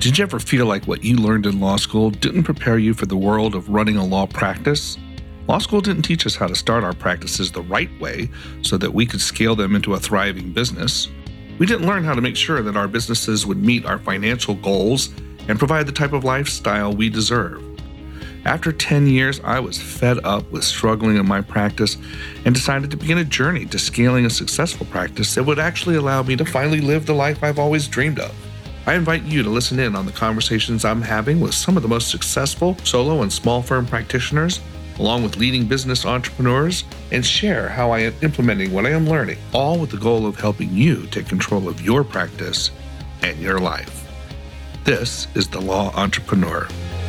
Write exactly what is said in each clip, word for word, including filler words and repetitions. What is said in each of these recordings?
Did you ever feel like what you learned in law school didn't prepare you for the world of running a law practice? Law school didn't teach us how to start our practices the right way so that we could scale them into a thriving business. We didn't learn how to make sure that our businesses would meet our financial goals and provide the type of lifestyle we deserve. After ten years, I was fed up with struggling in my practice and decided to begin a journey to scaling a successful practice that would actually allow me to finally live the life I've always dreamed of. I invite you to listen in on the conversations I'm having with some of the most successful solo and small firm practitioners, along with leading business entrepreneurs, and share how I am implementing what I am learning, all with the goal of helping you take control of your practice and your life. This is The Law Entrepreneur.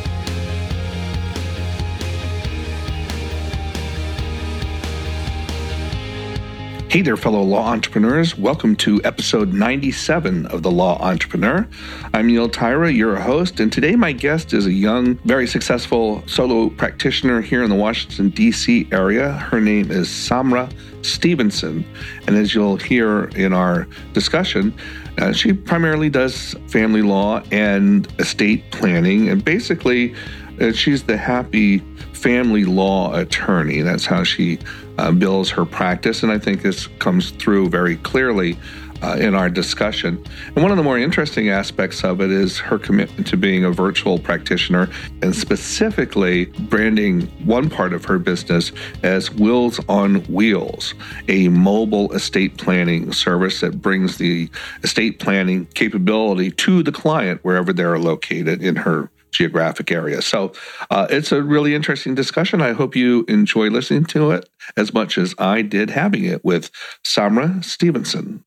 Hey there, fellow law entrepreneurs. Welcome to episode ninety-seven of The Law Entrepreneur. I'm Neil Tyra, your host, and today my guest is a young, very successful solo practitioner here in the Washington, D C area. Her name is Samra Stevenson, and as you'll hear in our discussion, uh, she primarily does family law and estate planning, and basically uh, she's the happy family law attorney. That's how she Uh, bills her practice, and I think this comes through very clearly uh, in our discussion. And one of the more interesting aspects of it is her commitment to being a virtual practitioner, and specifically branding one part of her business as Wills on Wheels, a mobile estate planning service that brings the estate planning capability to the client wherever they're located in her geographic area. So uh, it's a really interesting discussion. I hope you enjoy listening to it as much as I did having it with Samra Stevenson.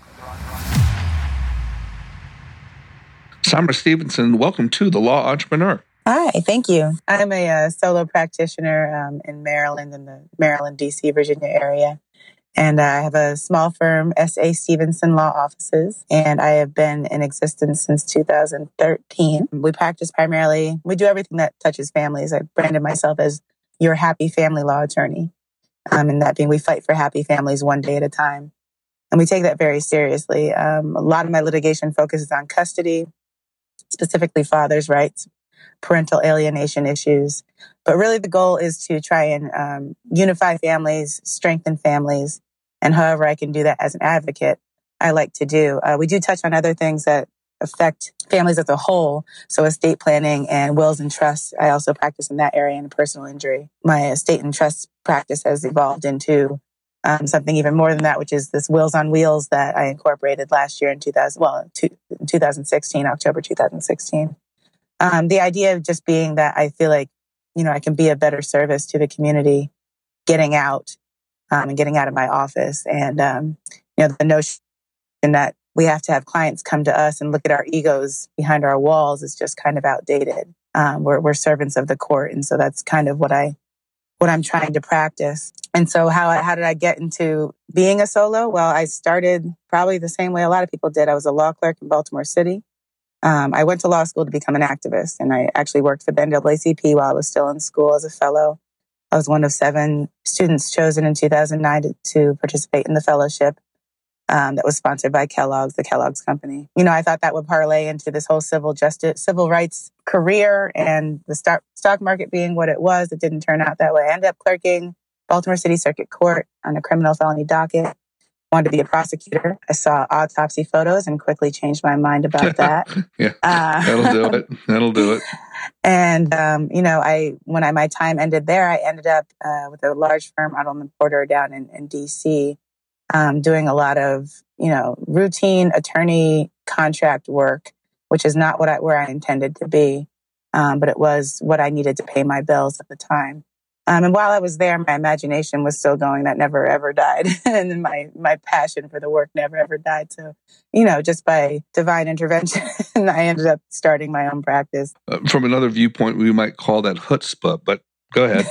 Samra Stevenson, welcome to The Law Entrepreneur. Hi, thank you. I'm a uh, solo practitioner um, in Maryland, in the Maryland, D C, Virginia area. And I have a small firm, S A Stevenson Law Offices, and I have been in existence since two thousand thirteen. We practice primarily, we do everything that touches families. I branded myself as your happy family law attorney. Um, and that being, we fight for happy families one day at a time. And we take that very seriously. Um, a lot of my litigation focuses on custody, specifically fathers' rights, parental alienation issues. But really the goal is to try and um, unify families, strengthen families, and however I can do that as an advocate, I like to do. Uh, we do touch on other things that affect families as a whole. So estate planning and wills and trusts. I also practice in that area in personal injury. My estate and trust practice has evolved into um, something even more than that, which is this Wills on Wheels that I incorporated last year in two thousand, well, two, in two thousand sixteen, October two thousand sixteen. Um, the idea of just being that I feel like, you know, I can be a better service to the community, getting out um, and getting out of my office. And, um, you know, the notion that we have to have clients come to us and look at our egos behind our walls is just kind of outdated. Um, we're, we're servants of the court. And so that's kind of what I, what I'm trying to practice. And so how, how did I get into being a solo? Well, I started probably the same way a lot of people did. I was a law clerk in Baltimore City. Um, I went to law school to become an activist, and I actually worked for the N double A C P while I was still in school as a fellow. I was one of seven students chosen in two thousand nine to, to participate in the fellowship um, that was sponsored by Kellogg's, the Kellogg's company. You know, I thought that would parlay into this whole civil justice, civil rights career, and the stock, stock market being what it was. It didn't turn out that way. I ended up clerking Baltimore City Circuit Court on a criminal felony docket. Wanted to be a prosecutor. I saw autopsy photos and quickly changed my mind about that. yeah, uh, that'll do it. That'll do it. And, um, you know, I when I my time ended there, I ended up uh, with a large firm, Arnold and Porter, down in, in D C, um, doing a lot of, you know, routine attorney contract work, which is not what I, where I intended to be, um, but it was what I needed to pay my bills at the time. Um, and while I was there, my imagination was still going. That never, ever died. And then my, my passion for the work never, ever died. So, you know, just by divine intervention, I ended up starting my own practice. Uh, from another viewpoint, we might call that chutzpah, but go ahead.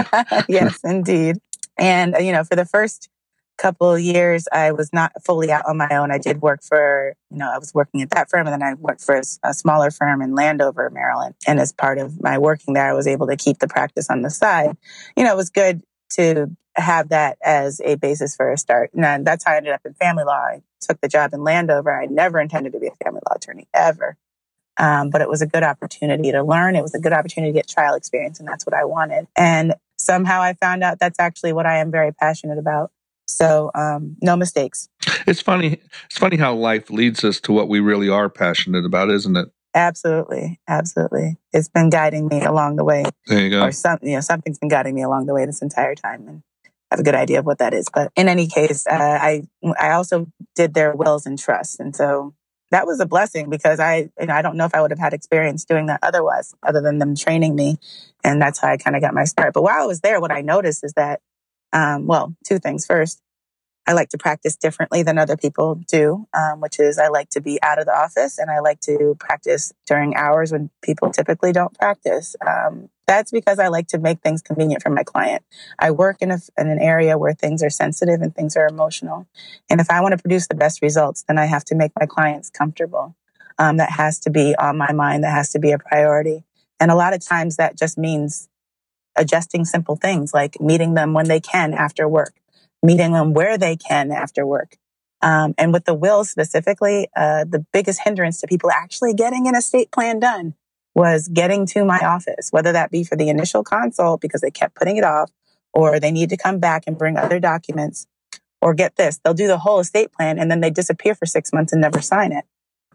Yes, indeed. And, you know, for the first couple of years, I was not fully out on my own. I did work for, you know, I was working at that firm, and then I worked for a, a smaller firm in Landover, Maryland. And as part of my working there, I was able to keep the practice on the side. You know, it was good to have that as a basis for a start. And that's how I ended up in family law. I took the job in Landover. I never intended to be a family law attorney, ever. Um, but it was a good opportunity to learn. It was a good opportunity to get trial experience, and that's what I wanted. And somehow I found out that's actually what I am very passionate about. So um, no mistakes. It's funny. It's funny how life leads us to what we really are passionate about, isn't it? Absolutely, absolutely. It's been guiding me along the way. There you go. Or some, you know, something's been guiding me along the way this entire time, and I have a good idea of what that is. But in any case, uh, I I also did their wills and trusts, and so that was a blessing because I you know I don't know if I would have had experience doing that otherwise, other than them training me, and that's how I kind of got my start. But while I was there, what I noticed is that, um, well, two things. First, I like to practice differently than other people do, um, which is I like to be out of the office and I like to practice during hours when people typically don't practice. Um, that's because I like to make things convenient for my client. I work in, a, in an area where things are sensitive and things are emotional. And if I want to produce the best results, then I have to make my clients comfortable. Um, that has to be on my mind. That has to be a priority. And a lot of times that just means adjusting simple things like meeting them when they can after work, meeting them where they can after work. Um, and with the will specifically, uh, the biggest hindrance to people actually getting an estate plan done was getting to my office, whether that be for the initial consult because they kept putting it off, or they need to come back and bring other documents, or get this, they'll do the whole estate plan and then they disappear for six months and never sign it.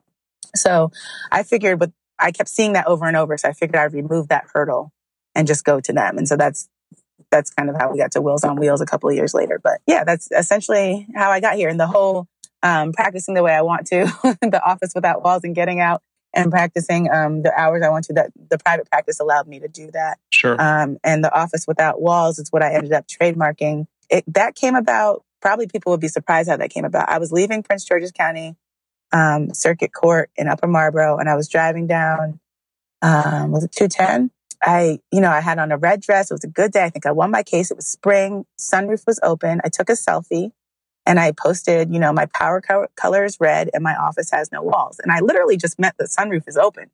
So I figured with, I kept seeing that over and over. So I figured I'd remove that hurdle and just go to them. And so that's That's kind of how we got to Wills on Wheels a couple of years later. But yeah, that's essentially how I got here. And the whole um, practicing the way I want to, the office without walls and getting out and practicing um, the hours I want to, that the private practice allowed me to do that. Sure. Um, and the office without walls is what I ended up trademarking. It, that came about, probably people would be surprised how that came about. I was leaving Prince George's County um, Circuit Court in Upper Marlboro, and I was driving down, um, was it two ten? I, you know, I had on a red dress. It was a good day. I think I won my case. It was spring. Sunroof was open. I took a selfie and I posted, you know, my power co- color is red and my office has no walls. And I literally just meant the sunroof is open.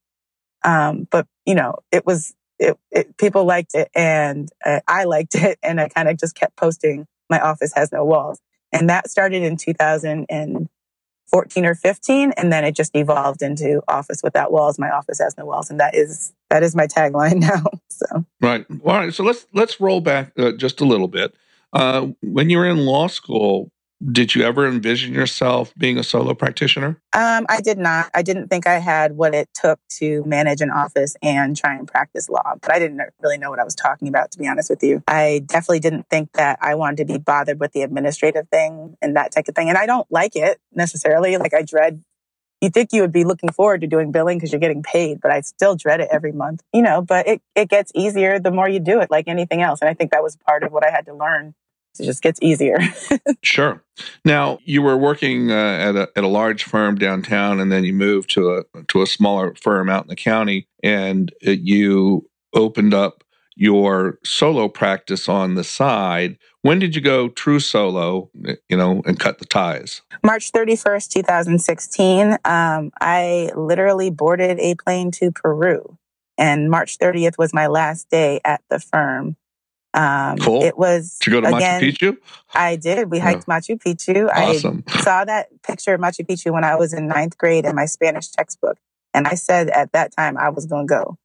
Um, but, you know, it was, it, it people liked it and uh, I liked it. And I kind of just kept posting my office has no walls. And that started in two thousand fourteen or fifteen, and then it just evolved into office without walls. My office has no walls, and that is that is my tagline now. So right, all right. So let's let's roll back uh, just a little bit. Uh, when you were in law school, did you ever envision yourself being a solo practitioner? Um, I did not. I didn't think I had what it took to manage an office and try and practice law, but I didn't really know what I was talking about, to be honest with you. I definitely didn't think that I wanted to be bothered with the administrative thing and that type of thing. And I don't like it necessarily. Like I dread, you think you would be looking forward to doing billing because you're getting paid, but I still dread it every month, you know, but it, it gets easier the more you do it, like anything else. And I think that was part of what I had to learn. It just gets easier. Sure. Now, you were working uh, at a at a large firm downtown, and then you moved to a to a smaller firm out in the county, and it, you opened up your solo practice on the side. When did you go true solo, you know, and cut the ties? March thirty-first, twenty sixteen. Um, I literally boarded a plane to Peru, and March thirtieth was my last day at the firm. Um, cool. It was. Did you go to again, Machu Picchu? I did. We hiked yeah. Machu Picchu. Awesome. I saw that picture of Machu Picchu when I was in ninth grade in my Spanish textbook. And I said at that time I was going to go.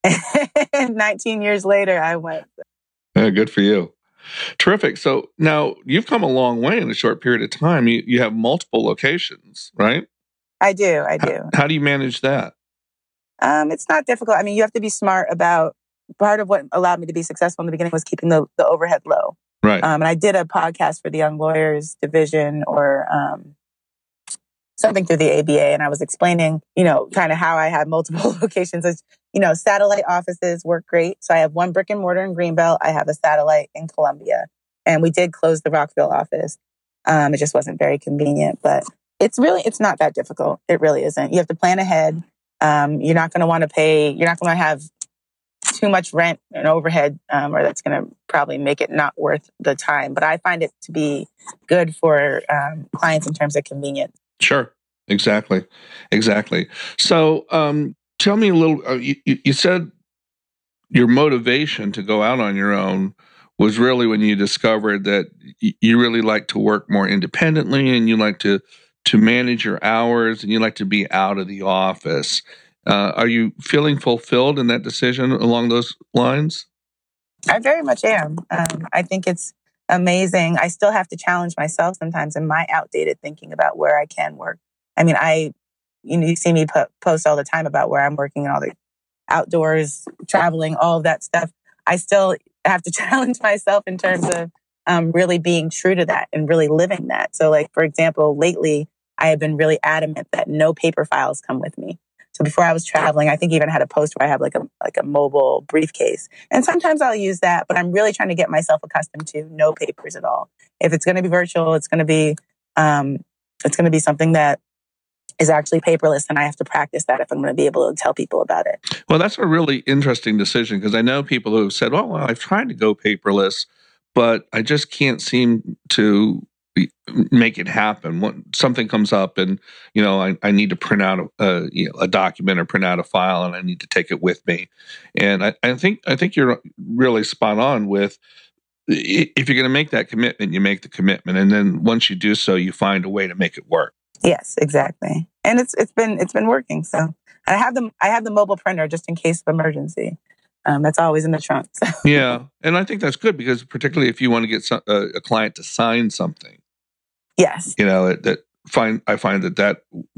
And nineteen years later, I went. Yeah, good for you. Terrific. So now you've come a long way in a short period of time. You, you have multiple locations, right? I do. I do. How, how do you manage that? Um, it's not difficult. I mean, you have to be smart about. Part of what allowed me to be successful in the beginning was keeping the, the overhead low. Right. Um, and I did a podcast for the Young Lawyers Division or um, something through the A B A. And I was explaining, you know, kind of how I had multiple locations. As, you know, satellite offices work great. So I have one brick and mortar in Greenbelt. I have a satellite in Columbia. And we did close the Rockville office. Um, it just wasn't very convenient. But it's really, it's not that difficult. It really isn't. You have to plan ahead. Um, you're not going to want to pay, you're not going to have too much rent and overhead, um, or that's going to probably make it not worth the time. But I find it to be good for um, clients in terms of convenience. Sure. Exactly. Exactly. So um, tell me a little, uh, you, you said your motivation to go out on your own was really when you discovered that you really like to work more independently and you like to, to manage your hours and you like to be out of the office. Uh, are you feeling fulfilled in that decision along those lines? I very much am. Um, I think it's amazing. I still have to challenge myself sometimes in my outdated thinking about where I can work. I mean, I, you know, you see me put, post all the time about where I'm working and all the outdoors, traveling, all of that stuff. I still have to challenge myself in terms of um, really being true to that and really living that. So, like, for example, lately, I have been really adamant that no paper files come with me. So before I was traveling, I think I even had a post where I have like a like a mobile briefcase. And sometimes I'll use that, but I'm really trying to get myself accustomed to no papers at all. If it's going to be virtual, it's going to be um, it's going to be something that is actually paperless, and I have to practice that if I'm going to be able to tell people about it. Well, that's a really interesting decision, because I know people who have said, "Oh, well, I've tried to go paperless, but I just can't seem to make it happen. When something comes up and, you know, I, I need to print out a, a, you know, a document or print out a file, and I need to take it with me." And I, I think I think you're really spot on with, if you're going to make that commitment, you make the commitment. And then once you do so, you find a way to make it work. Yes, exactly. And it's it's been it's been working. So I have the I have the mobile printer just in case of emergency. Um, that's always in the trunk. So. Yeah, and I think that's good, because particularly if you want to get some, uh, a client to sign something. Yes. You know, it, that find I find that that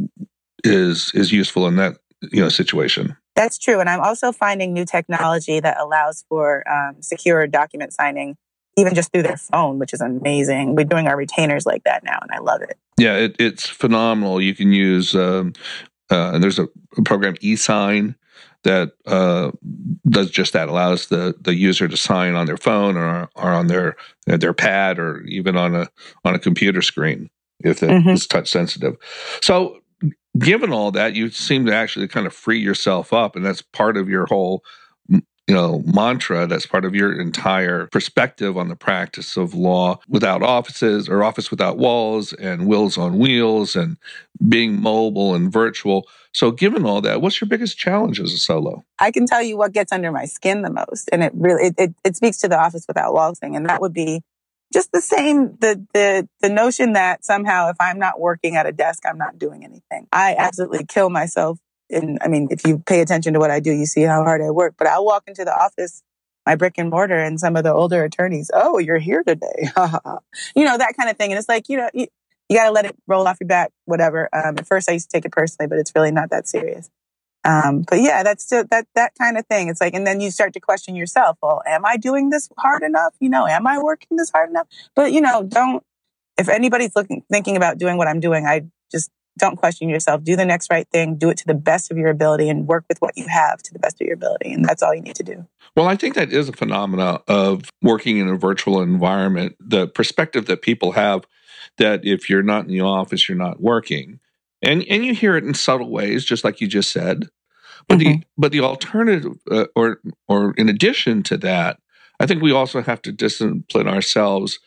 is is useful in that, you know, situation. That's true. And I'm also finding new technology that allows for um, secure document signing, even just through their phone, which is amazing. We're doing our retainers like that now, and I love it. Yeah, it, it's phenomenal. You can use, um, uh, and there's a, a program, eSign, that uh, does just that. Allows the, the user to sign on their phone or or on their their pad, or even on a on a computer screen if it mm-hmm. is touch sensitive. So, given all that, you seem to actually kind of free yourself up, and that's part of your whole, you know, mantra. That's part of your entire perspective on the practice of law, without offices, or office without walls, and wills on wheels, and being mobile and virtual. So given all that, what's your biggest challenge as a solo? I can tell you what gets under my skin the most. And it really, it, it, it speaks to the office without walls thing. And that would be just the same, the, the, the notion that somehow if I'm not working at a desk, I'm not doing anything. I absolutely kill myself. And I mean, if you pay attention to what I do, you see how hard I work. But I'll walk into the office, my brick and mortar, and some of the older attorneys, "Oh, you're here today." You know, that kind of thing. And it's like, you know, you, you got to let it roll off your back, whatever. Um, at first I used to take it personally, but it's really not that serious. Um, but yeah, that's still, that, that kind of thing. It's like, and then you start to question yourself. Well, am I doing this hard enough? You know, am I working this hard enough? But you know, don't, if anybody's looking, thinking about doing what I'm doing, I just don't question yourself. Do the next right thing, do it to the best of your ability, and work with what you have to the best of your ability. And that's all you need to do. Well, I think that is a phenomena of working in a virtual environment. The perspective that people have that if you're not in the office, you're not working. And and you hear it in subtle ways, just like you just said. But mm-hmm. the but the alternative, uh, or or in addition to that, I think we also have to discipline ourselves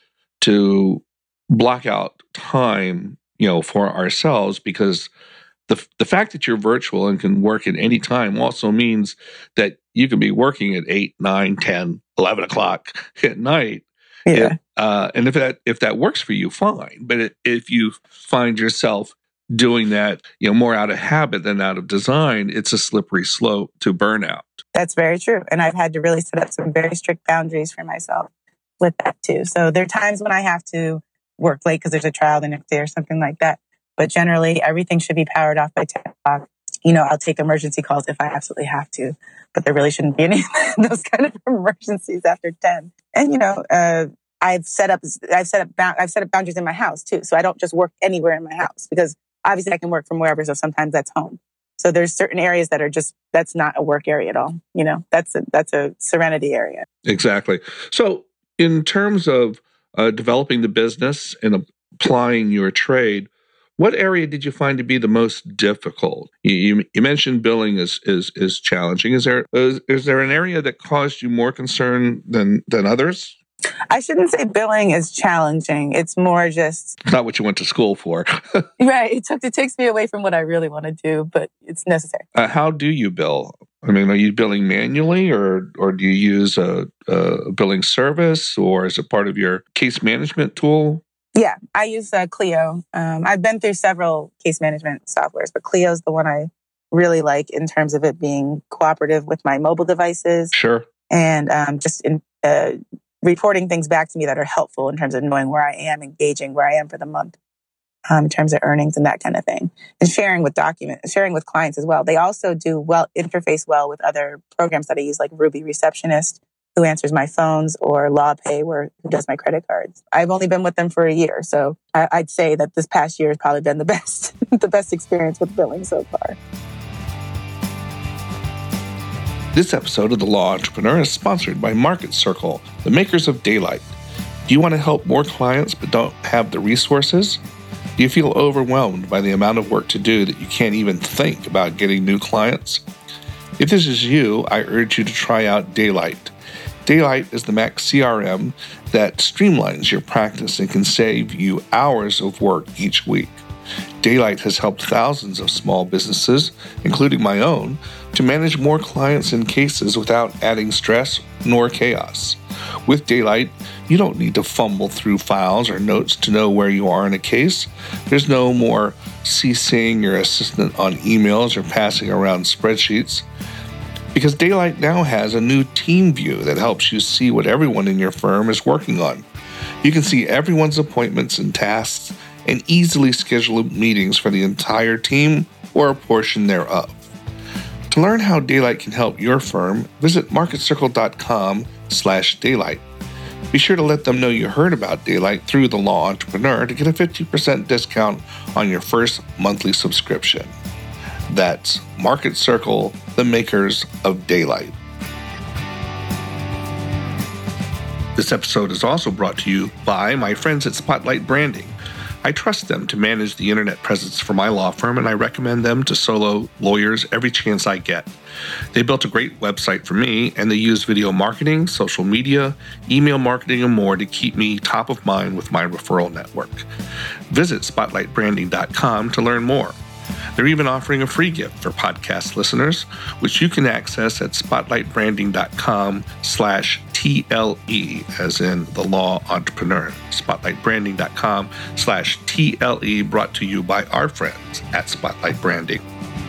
to block out time, you know, for ourselves, because the the fact that you're virtual and can work at any time also means that you can be working at eight, nine, ten, eleven o'clock at night. Yeah. It, uh, and if that if that works for you, fine. But it, if you find yourself doing that, you know, more out of habit than out of design, it's a slippery slope to burnout. That's very true. And I've had to really set up some very strict boundaries for myself with that too. So there are times when I have to work late because there's a trial the next day or something like that. But generally, everything should be powered off by ten o'clock. You know, I'll take emergency calls if I absolutely have to, but there really shouldn't be any of those kind of emergencies after ten. And, you know, uh, I've set up, I've set up, I've set up boundaries in my house too. So I don't just work anywhere in my house, because obviously I can work from wherever. So sometimes that's home. So there's certain areas that are just, that's not a work area at all. You know, that's a, that's a serenity area. Exactly. So in terms of uh, developing the business and applying your trade, what area did you find to be the most difficult? You, you, you mentioned billing is, is is challenging. Is there is, is there an area that caused you more concern than than others? I shouldn't say billing is challenging. It's more just not what you went to school for. Right. It, took, it takes me away from what I really want to do, but it's necessary. Uh, how do you bill? I mean, are you billing manually, or or do you use a, a billing service, or is it part of your case management tool? Yeah, I use uh, Clio. Um, I've been through several case management softwares, but Clio is the one I really like in terms of it being cooperative with my mobile devices. Sure. And um, just in, uh, reporting things back to me that are helpful in terms of knowing where I am, engaging where I am for the month, um, in terms of earnings and that kind of thing. And sharing with documents, sharing with clients as well. They also do well, interface well with other programs that I use, like Ruby Receptionist, who answers my phones, or LawPay, where who does my credit cards. I've only been with them for a year, so I, I'd say that this past year has probably been the best, the best experience with billing so far. This episode of The Law Entrepreneur is sponsored by Market Circle, the makers of Daylight. Do you want to help more clients but don't have the resources? Do you feel overwhelmed by the amount of work to do that you can't even think about getting new clients? If this is you, I urge you to try out Daylight. Daylight is the Mac C R M that streamlines your practice and can save you hours of work each week. Daylight has helped thousands of small businesses, including my own, to manage more clients and cases without adding stress nor chaos. With Daylight, you don't need to fumble through files or notes to know where you are in a case. There's no more CCing your assistant on emails or passing around spreadsheets. Because Daylight now has a new team view that helps you see what everyone in your firm is working on. You can see everyone's appointments and tasks and easily schedule meetings for the entire team or a portion thereof. To learn how Daylight can help your firm, visit marketcircle.com slash daylight. Be sure to let them know you heard about Daylight through The Law Entrepreneur to get a fifty percent discount on your first monthly subscription. That's Market Circle, the makers of Daylight. This episode is also brought to you by my friends at Spotlight Branding. I trust them to manage the internet presence for my law firm, and I recommend them to solo lawyers every chance I get. They built a great website for me, and they use video marketing, social media, email marketing, and more to keep me top of mind with my referral network. Visit spotlight branding dot com to learn more. They're even offering a free gift for podcast listeners, which you can access at spotlight branding dot com slash T L E, as in the law entrepreneur. spotlight branding dot com slash T L E, brought to you by our friends at Spotlight Branding.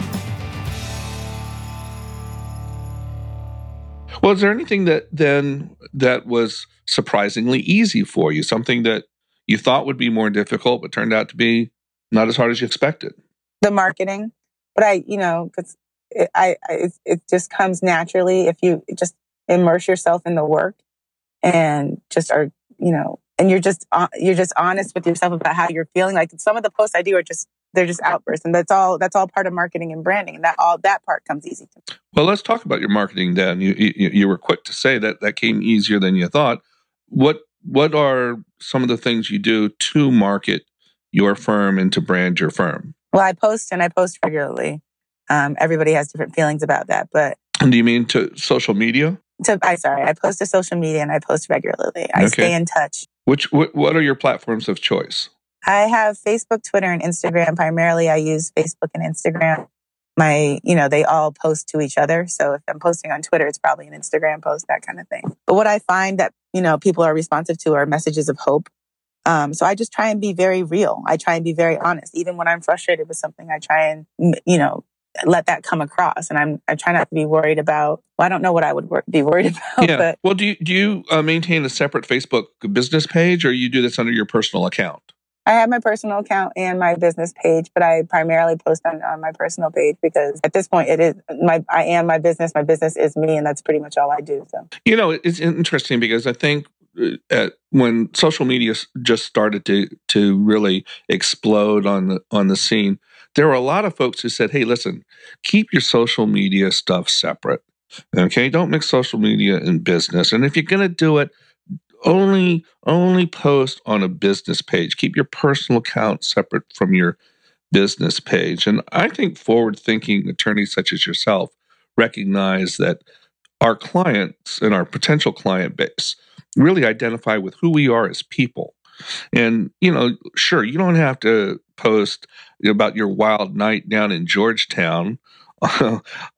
Well, is there anything that then that was surprisingly easy for you? Something that you thought would be more difficult, but turned out to be not as hard as you expected? The marketing, but I, you know, because it, I, I, it just comes naturally if you just immerse yourself in the work and just are, you know, and you're just you're just honest with yourself about how you're feeling. Like some of the posts I do are just they're just outbursts, and that's all that's all part of marketing and branding, and that all that part comes easy to me. Well, let's talk about your marketing then. You you, you were quick to say that that came easier than you thought. What what are some of the things you do to market your firm and to brand your firm? Well, I post and I post regularly. Um, everybody has different feelings about that, but and do you mean to social media? To I sorry, I post to social media and I post regularly. I okay. stay in touch. Which what, what are your platforms of choice? I have Facebook, Twitter, and Instagram. Primarily, I use Facebook and Instagram. My, you know, they all post to each other. So if I'm posting on Twitter, it's probably an Instagram post, that kind of thing. But what I find that, you know, people are responsive to are messages of hope. Um, so I just try and be very real. I try and be very honest. Even when I'm frustrated with something, I try and, you know, let that come across. And I'm, I try not to be worried about, well, I don't know what I would wor- be worried about. Yeah. But well, do you, do you uh, maintain a separate Facebook business page, or you do this under your personal account? I have my personal account and my business page, but I primarily post on, on my personal page because at this point it is my, I am my business. My business is me. And that's pretty much all I do. So, you know, it's interesting because I think At, when social media just started to to really explode on the on the scene, there were a lot of folks who said, "Hey, listen, keep your social media stuff separate. Okay, don't mix social media and business. And if you're going to do it, only only post on a business page. Keep your personal account separate from your business page." And I think forward-thinking attorneys such as yourself recognize that our clients and our potential client base really identify with who we are as people. And, you know, sure, you don't have to post about your wild night down in Georgetown uh,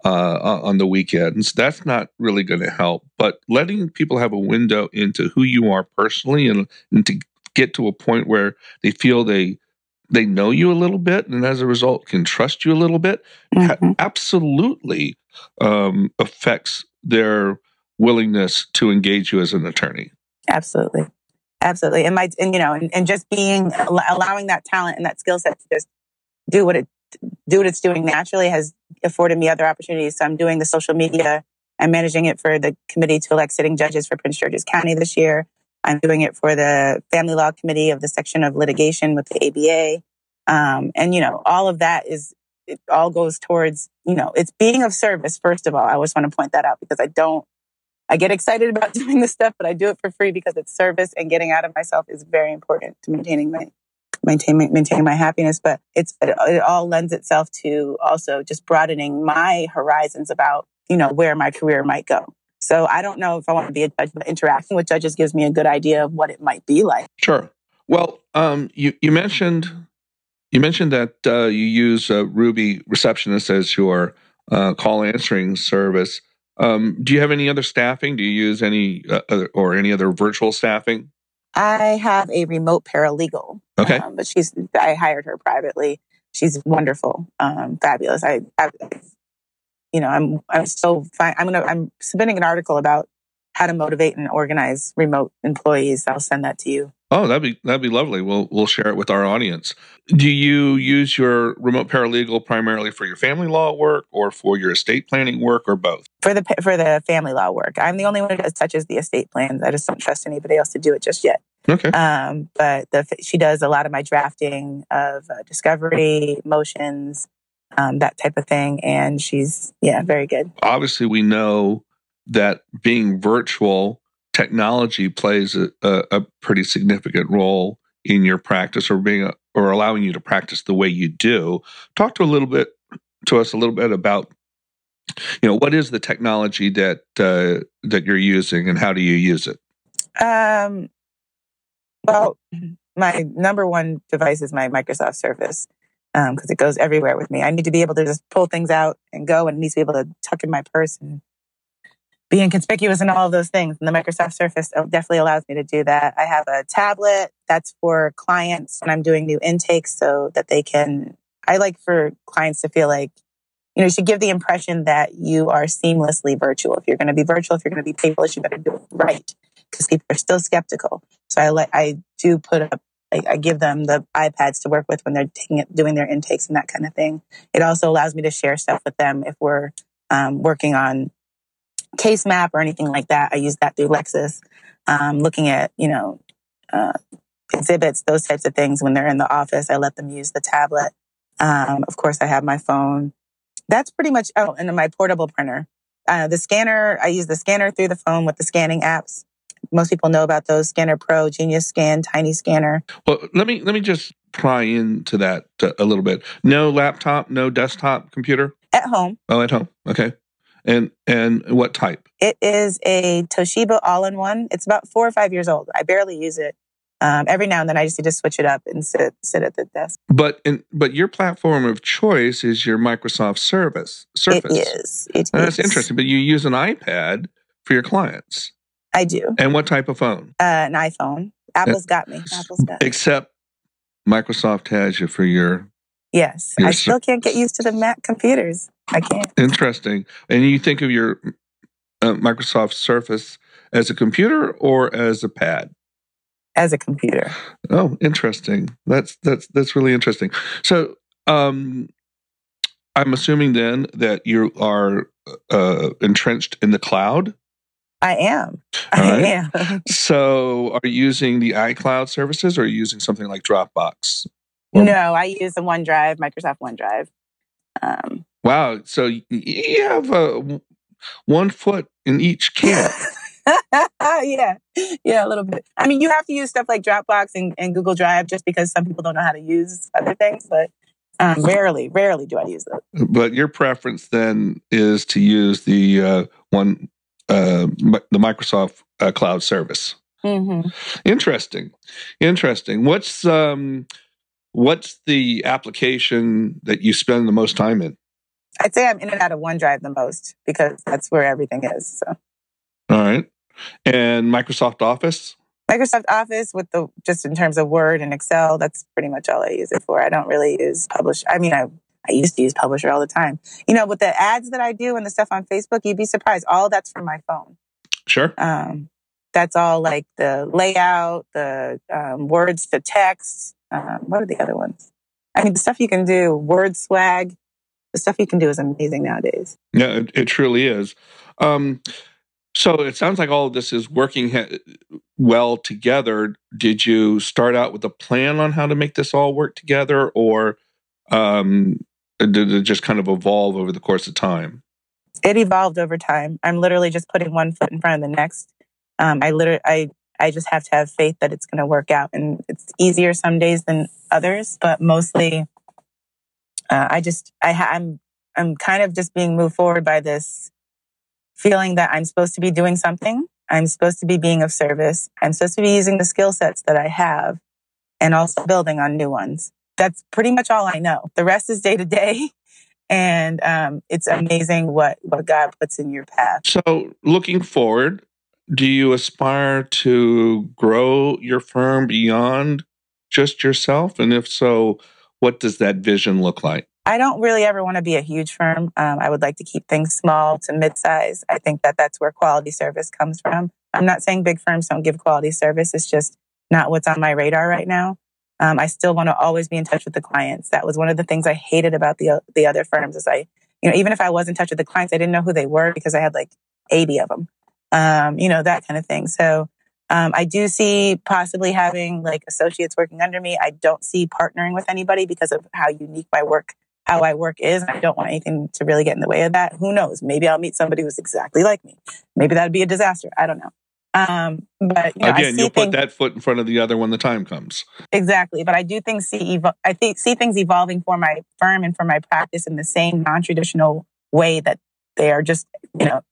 on the weekends. That's not really going to help. But letting people have a window into who you are personally and, and to get to a point where they feel they they know you a little bit, and as a result, can trust you a little bit, Mm-hmm. ha- absolutely um, affects their willingness to engage you as an attorney. Absolutely. Absolutely. And my, and you know, and, and just being, allowing that talent and that skill set to just do what it, do what it's doing naturally has afforded me other opportunities. So I'm doing the social media. I'm managing it for the committee to elect sitting judges for Prince George's County this year. I'm doing it for the family law committee of the section of litigation with the A B A. Um, and, you know, all of that is, it all goes towards, you know, it's being of service. First of all, I always want to point that out because I don't, I get excited about doing this stuff, but I do it for free because it's service, and getting out of myself is very important to maintaining my maintaining maintaining my happiness. But it's it, it all lends itself to also just broadening my horizons about, you know, where my career might go. So I don't know if I want to be a judge, but interacting with judges gives me a good idea of what it might be like. Sure. Well, um, you you mentioned you mentioned that uh, you use uh, Ruby Receptionist as your uh, call answering service. Um, do you have any other staffing? Do you use any uh, other, or any other virtual staffing? I have a remote paralegal. Okay. Um, but she's, I hired her privately. She's wonderful, um, fabulous. I, I, you know, I'm, I'm so fine. I'm going to, I'm submitting an article about how to motivate and organize remote employees. I'll send that to you. Oh, that'd be, that'd be lovely. We'll, we'll share it with our audience. Do you use your remote paralegal primarily for your family law work or for your estate planning work, or both? For the, for the family law work. I'm the only one who touches the estate plans. I just don't trust anybody else to do it just yet. Okay. Um, but the, she does a lot of my drafting of uh, discovery, motions, um, that type of thing. And she's, yeah, very good. Obviously, we know that being virtual, technology plays a, a, a pretty significant role in your practice, or being a, or allowing you to practice the way you do. Talk to a little bit to us a little bit about, you know, what is the technology that uh, that you're using, and how do you use it? Um, well, my number one device is my Microsoft Surface, because um, it goes everywhere with me. I need to be able to just pull things out and go, and it needs to be able to tuck in my purse and be inconspicuous and all of those things. And the Microsoft Surface definitely allows me to do that. I have a tablet that's for clients when I'm doing new intakes, so that they can, I like for clients to feel like, you know, you should give the impression that you are seamlessly virtual. If you're going to be virtual, if you're going to be paperless, you better do it right, because people are still skeptical. So I like, I do put up, I, I give them the iPads to work with when they're taking it, doing their intakes and that kind of thing. It also allows me to share stuff with them if we're um, working on case map or anything like that. I use that through Lexis. Um, looking at, you know, uh, exhibits, those types of things when they're in the office, I let them use the tablet. Um, of course, I have my phone. That's pretty much, oh, and then my portable printer. Uh, the scanner, I use the scanner through the phone with the scanning apps. Most people know about those: Scanner Pro, Genius Scan, Tiny Scanner. Well, let me let me just pry into that a little bit. No laptop, no desktop computer? At home. Oh, at home. Okay. And and what type? It is a Toshiba all-in-one. It's about four or five years old. I barely use it. Um, every now and then I just need to switch it up and sit sit at the desk. But in, but your platform of choice is your Microsoft Service. Surface. It is. It and is. That's interesting. But you use an iPad for your clients. I do. And what type of phone? Uh, an iPhone. Apple's got me. Apple's got me. Except Microsoft has you for your... Yes. your I still can't get used to the Mac computers. I can't. Interesting. And you think of your uh, Microsoft Surface as a computer or as a pad? As a computer. Oh, interesting. That's that's that's really interesting. So, um, I'm assuming then that you are uh, entrenched in the cloud. I am. All I right. am. So, are you using the iCloud services, or are you using something like Dropbox? Or... No, I use the OneDrive, Microsoft OneDrive. Um, wow. So you have uh, one foot in each camp. yeah, yeah, a little bit. I mean, you have to use stuff like Dropbox and, and Google Drive just because some people don't know how to use other things, but um, rarely, rarely do I use those. But your preference then is to use the uh, one, uh, the Microsoft uh, Cloud service. Mm-hmm. Interesting, interesting. What's um, what's the application that you spend the most time in? I'd say I'm in and out of OneDrive the most because that's where everything is. So. All right. And Microsoft Office? Microsoft Office with the, just in terms of Word and Excel, that's pretty much all I use it for. I don't really use Publisher. I mean, I, I used to use Publisher all the time. You know, with the ads that I do and the stuff on Facebook, you'd be surprised. All that's from my phone. Sure. Um, that's all like the layout, the um, words to text. Um, what are the other ones? I mean, the stuff you can do, Word Swag, the stuff you can do is amazing nowadays. Yeah, it, it truly is. Um, so it sounds like all of this is working ha- well together. Did you start out with a plan on how to make this all work together, or um, did it just kind of evolve over the course of time? It evolved over time. I'm literally just putting one foot in front of the next. Um, I literally, I, I just have to have faith that it's going to work out, and it's easier some days than others, but mostly, uh, I just, I, ha- I'm, I'm kind of just being moved forward by this feeling that I'm supposed to be doing something. I'm supposed to be being of service. I'm supposed to be using the skill sets that I have, and also building on new ones. That's pretty much all I know. The rest is day to day. And um, it's amazing what, what God puts in your path. So looking forward, do you aspire to grow your firm beyond just yourself? And if so, what does that vision look like? I don't really ever want to be a huge firm. Um, I would like to keep things small to mid-size. I think that that's where quality service comes from. I'm not saying big firms don't give quality service. It's just not what's on my radar right now. Um, I still want to always be in touch with the clients. That was one of the things I hated about the the other firms. Is I, you know, even if I was in touch with the clients, I didn't know who they were because I had like eighty of them. Um, you know, that kind of thing. So um, I do see possibly having like associates working under me. I don't see partnering with anybody because of how unique my work, how I work is. I don't want anything to really get in the way of that. Who knows? Maybe I'll meet somebody who's exactly like me. Maybe that'd be a disaster. I don't know. Um, but you know, again, I you'll things, put that foot in front of the other when the time comes. Exactly. But I do think see, evo- I think see things evolving for my firm and for my practice in the same non-traditional way that they are just, you know,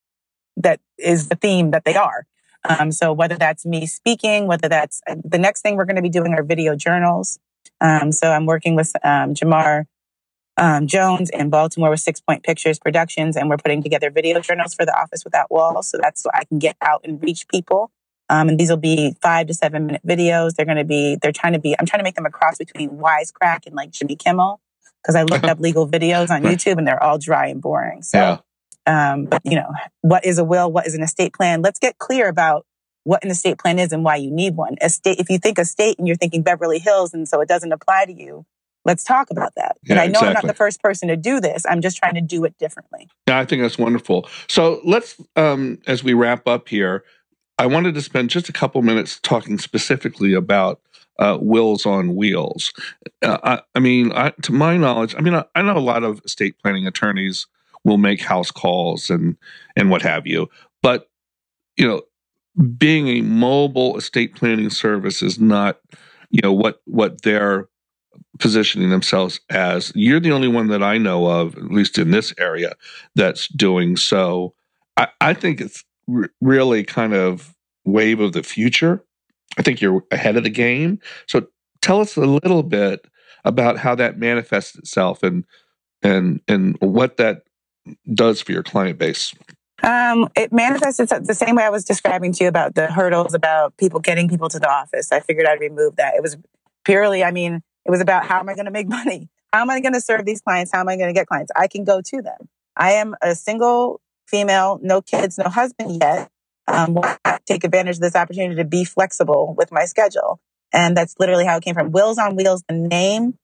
that is the theme that they are. Um, so whether that's me speaking, whether that's the next thing we're going to be doing are video journals. Um, so I'm working with um, Jamar Um, Jones in Baltimore with Six Point Pictures Productions, and we're putting together video journals for the Office Without Walls. So that's so I can get out and reach people. Um, and these will be five to seven minute videos. They're going to be, they're trying to be, I'm trying to make them a cross between Wisecrack and like Jimmy Kimmel, because I looked up legal videos on YouTube and they're all dry and boring. So, yeah. um, but you know, what is a will? What is an estate plan? Let's get clear about what an estate plan is and why you need one. Estate, if you think estate and you're thinking Beverly Hills and so it doesn't apply to you, let's talk about that. Yeah, and I know exactly. I'm not the first person to do this. I'm just trying to do it differently. Yeah, I think that's wonderful. So let's, um, as we wrap up here, I wanted to spend just a couple minutes talking specifically about uh, wills on wheels. Uh, I, I mean, I, to my knowledge, I mean, I, I know a lot of estate planning attorneys will make house calls and and what have you, but you know, being a mobile estate planning service is not, you know, what what they're positioning themselves as. You're the only one that I know of, at least in this area, that's doing so. I, I think it's r- really kind of wave of the future. I think you're ahead of the game. So tell us a little bit about how that manifests itself and and and what that does for your client base. Um, it manifests itself the same way I was describing to you about the hurdles about people getting people to the office. I figured I'd remove that. It was purely, I mean, it was about how am I going to make money? How am I going to serve these clients? How am I going to get clients? I can go to them. I am a single female, no kids, no husband yet. Um, why not take advantage of this opportunity to be flexible with my schedule? And that's literally how it came from. Wills on Wheels, the name.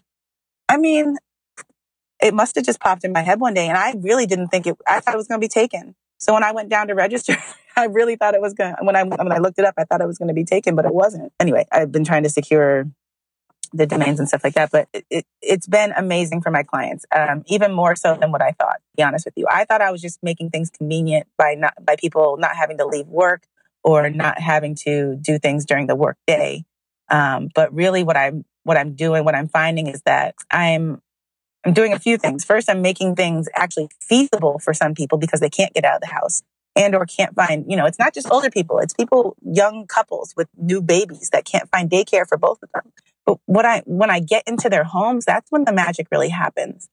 I mean, it must have just popped in my head one day, and I really didn't think it. I thought it was going to be taken. So when I went down to register, I really thought it was going. When I when I looked it up, I thought it was going to be taken, but it wasn't. Anyway, I've been trying to secure the domains and stuff like that, but it, it, it's been amazing for my clients, um, even more so than what I thought. To be honest with you, I thought I was just making things convenient by not by people not having to leave work or not having to do things during the work day. Um, but really, what I'm what I'm doing, what I'm finding is that I'm I'm doing a few things. First, I'm making things actually feasible for some people because they can't get out of the house and or can't find, you know, it's not just older people. It's people, young couples with new babies that can't find daycare for both of them. But what I when I get into their homes, that's when the magic really happens.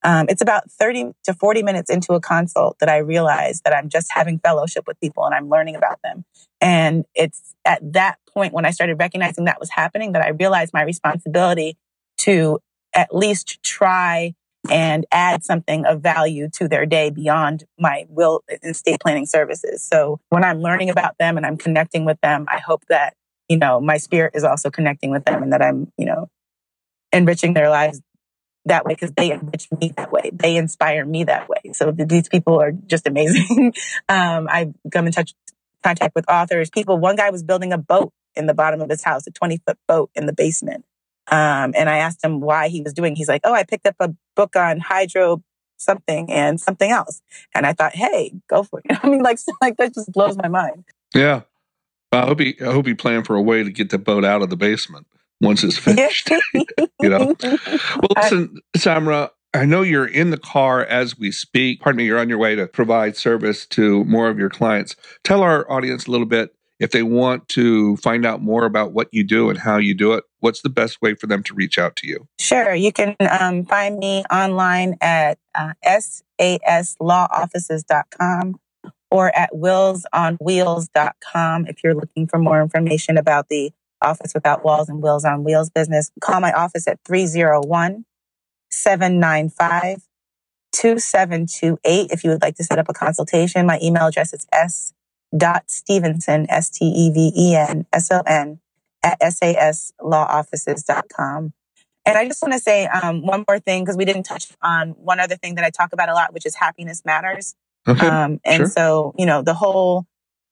Um, it's about thirty to forty minutes into a consult that I realize that I'm just having fellowship with people and I'm learning about them. And it's at that point when I started recognizing that was happening that I realized my responsibility to at least try and add something of value to their day beyond my will and estate planning services. So when I'm learning about them and I'm connecting with them, I hope that, you know, my spirit is also connecting with them and that I'm, you know, enriching their lives that way because they enrich me that way. They inspire me that way. So these people are just amazing. um, I've come in touch, contact with authors, people. One guy was building a boat in the bottom of his house, a twenty foot boat in the basement. Um, and I asked him why he was doing. He's like, "Oh, I picked up a book on hydro something and something else." And I thought, "Hey, go for it." I mean, like, like that just blows my mind. Yeah, I hope he, I hope he planned for a way to get the boat out of the basement once it's finished. You know. Well, listen, Samra, I know you're in the car as we speak. Pardon me, you're on your way to provide service to more of your clients. Tell our audience a little bit, if they want to find out more about what you do and how you do it, what's the best way for them to reach out to you? Sure. You can um, find me online at uh, S A S law offices dot com or at wills on wheels dot com if you're looking for more information about the Office Without Walls and Wills on Wheels business. Call my office at three oh one, seven nine five, two seven two eight if you would like to set up a consultation. My email address is s dot stevenson, S T E V E N S O N, at S A S law offices dot com. And I just want to say um, one more thing, because we didn't touch on one other thing that I talk about a lot, which is happiness matters. Okay, um, and sure. so, you know, the whole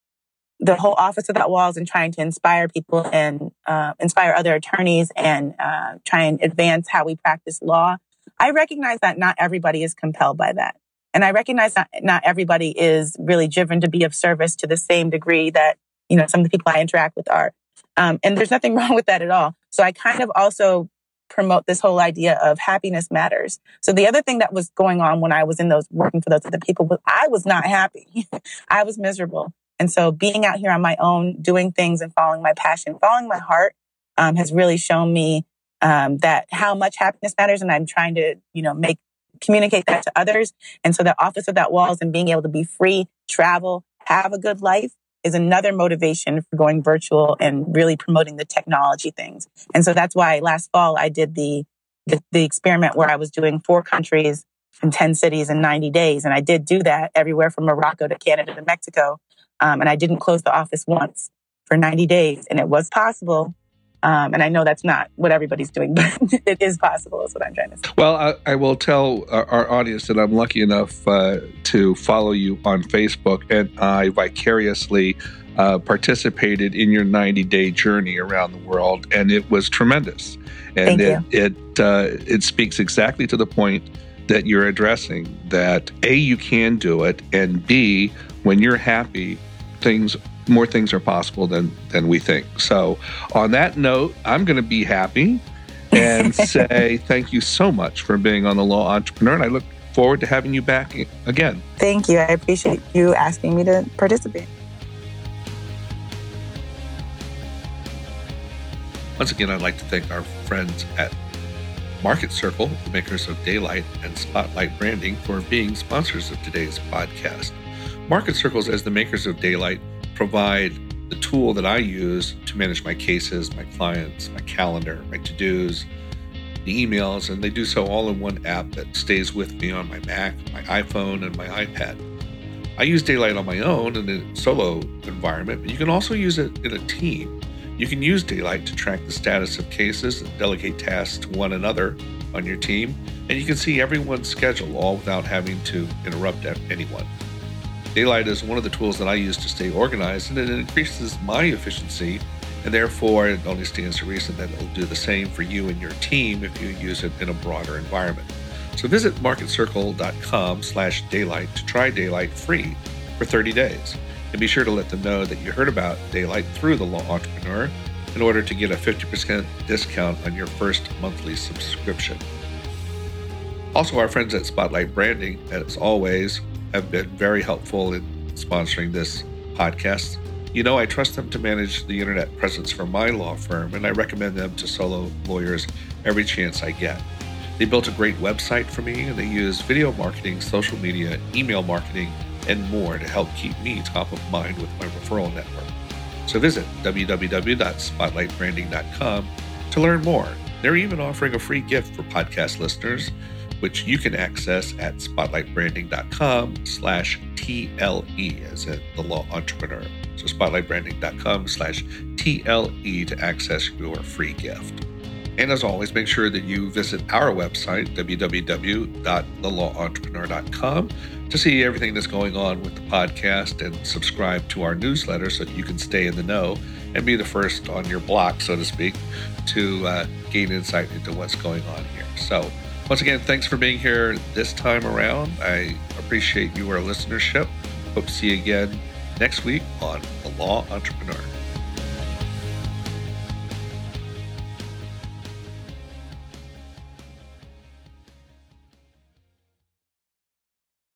the whole Office Without Walls and trying to inspire people and uh, inspire other attorneys and uh, try and advance how we practice law. I recognize that not everybody is compelled by that. And I recognize that not everybody is really driven to be of service to the same degree that, you know, some of the people I interact with are. Um, and there's nothing wrong with that at all. So I kind of also promote this whole idea of happiness matters. So the other thing that was going on when I was in those, working for those other people, was I was not happy. I was miserable. And so being out here on my own, doing things and following my passion, following my heart, um, has really shown me um, that how much happiness matters. And I'm trying to, you know, make, communicate that to others. And so that Office Without Walls and being able to be free, travel, have a good life is another motivation for going virtual and really promoting the technology things. And so that's why last fall I did the, the, the experiment where I was doing four countries in ten cities in ninety days. And I did do that everywhere from Morocco to Canada to Mexico. Um, and I didn't close the office once for ninety days. And it was possible. Um, and I know that's not what everybody's doing, but it is possible is what I'm trying to say. Well, I, I will tell our, our audience that I'm lucky enough uh, to follow you on Facebook, and I vicariously uh, participated in your ninety-day journey around the world, and it was tremendous. And Thank it you. it, uh, it speaks exactly to the point that you're addressing, that A, you can do it, and B, when you're happy, things more things are possible than than we think. So on that note, I'm going to be happy and say thank you so much for being on The Law Entrepreneur, and I look forward to having you back again. Thank you. I appreciate you asking me to participate. Once again, I'd like to thank our friends at Market Circle, the makers of Daylight and Spotlight Branding, for being sponsors of today's podcast. Market Circles, as the makers of Daylight, provide the tool that I use to manage my cases, my clients, my calendar, my to-dos, the emails, and they do so all in one app that stays with me on my Mac, my iPhone, and my iPad. I use Daylight on my own in a solo environment, but you can also use it in a team. You can use Daylight to track the status of cases and delegate tasks to one another on your team, and you can see everyone's schedule all without having to interrupt anyone. Daylight is one of the tools that I use to stay organized, and it increases my efficiency, and therefore it only stands to reason that it'll do the same for you and your team if you use it in a broader environment. So visit marketcircle.com slash daylight to try Daylight free for thirty days. And be sure to let them know that you heard about Daylight through The Law Entrepreneur in order to get a fifty percent discount on your first monthly subscription. Also, our friends at Spotlight Branding, as always, have been very helpful in sponsoring this podcast. You know, I trust them to manage the internet presence for my law firm, and I recommend them to solo lawyers every chance I get. They built a great website for me, and they use video marketing, social media, email marketing, and more to help keep me top of mind with my referral network. So visit w w w dot spotlight branding dot com to learn more. They're even offering a free gift for podcast listeners, which you can access at spotlightbranding.com slash TLE, as in the law entrepreneur. So spotlightbranding.com slash TLE to access your free gift. And as always, make sure that you visit our website, w w w dot the law entrepreneur dot com, to see everything that's going on with the podcast and subscribe to our newsletter so that you can stay in the know and be the first on your block, so to speak, to uh, gain insight into what's going on here. So once again, thanks for being here this time around. I appreciate your listenership. Hope to see you again next week on The Law Entrepreneur.